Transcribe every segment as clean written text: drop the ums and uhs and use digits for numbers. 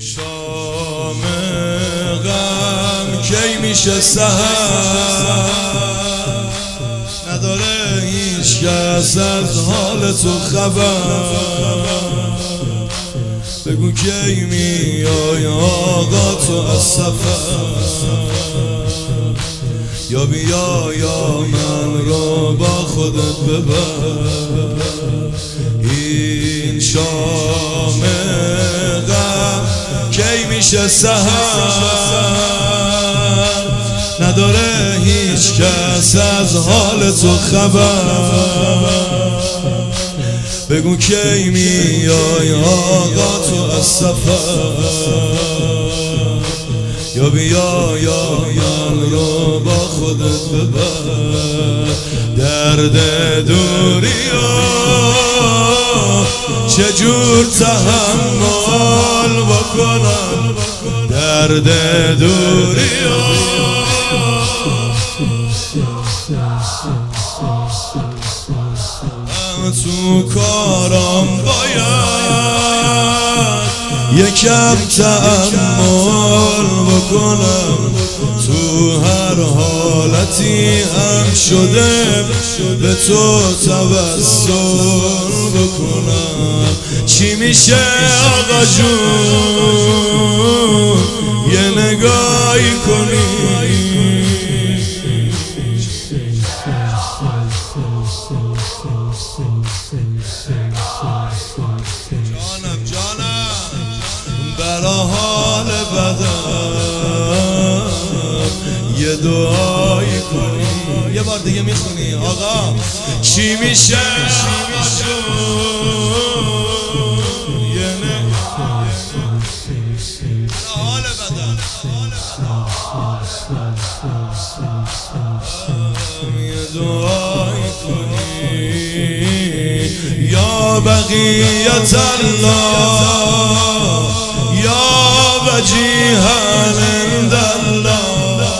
شام غم کی میشه سحر، نداره هیچ کس از حال تو خبر. بگو کی میای آقا تو از سفر، یا بیا یا من رو با خودت ببر. این شام غم کی میشه سحر، نداره هیچ کس از حال تو خبر. بگو کی میای آقا تو از سفر، یا بیا یا من رو با خودت ببر. درد دوریا چجور تحمل بکنم، درد دوریا تو کارم باید یکم تأمل بکنم. تو هر حالتی هم شده به تو توسل بکنم. چی میشه آقا جون یه نگاهی کنی، جانم برا حال بدم یه دعایی کنی. یه بار دیگه میخونی آقا چی میشه یه حال بدم یه دعایی کنی. یا بقیت الله یا وجیها عند الله،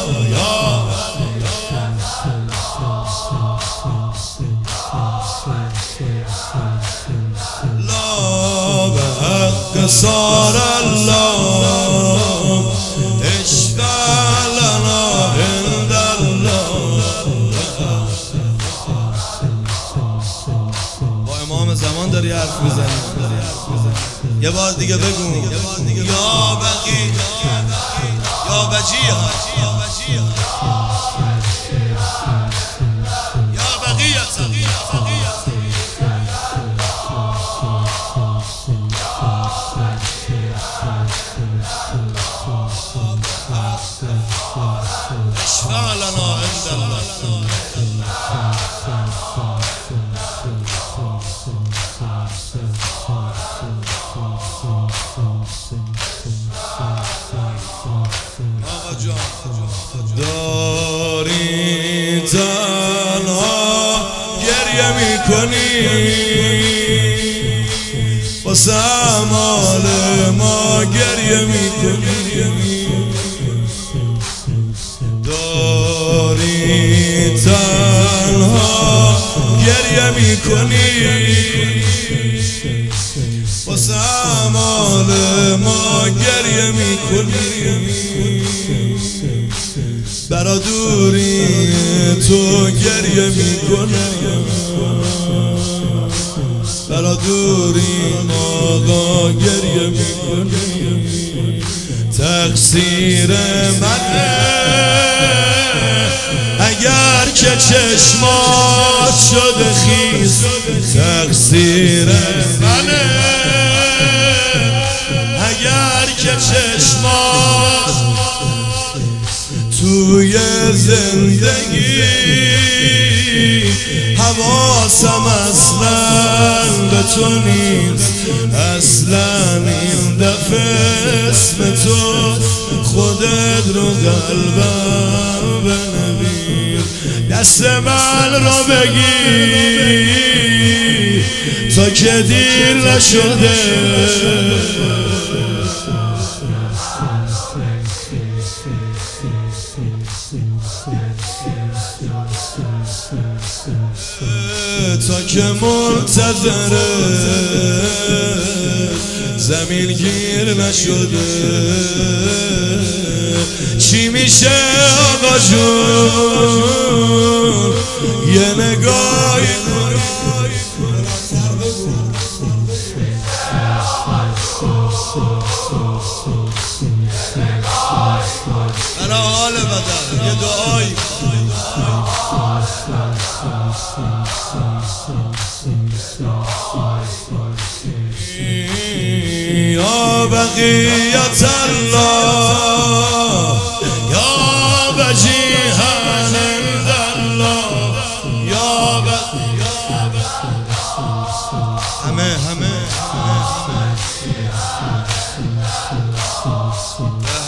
لا به حق صار الله اشفع لنا عند الله. با امام زمان داری حرف میزنی، یه بار دیگه بگو یا بقی یا وجیها یا بقیت اشفع لنا عند الله. داری تنها گریه میکنی واسه اعمال ما گریه میکنی. داری تنها گریه میکنی واسه اعمال ما گریه میکنی. برا دوری تو گریه میکنم، برا دوری آقا گریه میکنم. تقصیر منه اگر که چشمات شده خیز، تقصیر منه اگر که چشمات توی زندگی حواسم اصلا به تو نیست. اصلا این دفعه اسم تو خودت رو قلبم بنویس. دست من رو بگیر تا که دیر نشده. تا که منتظره زمین گیر نشده چی میشه آقا جون یه نگاهی برا حال بدن یه دعایی یا بقیت الله یا وجیهن عند الله یا همه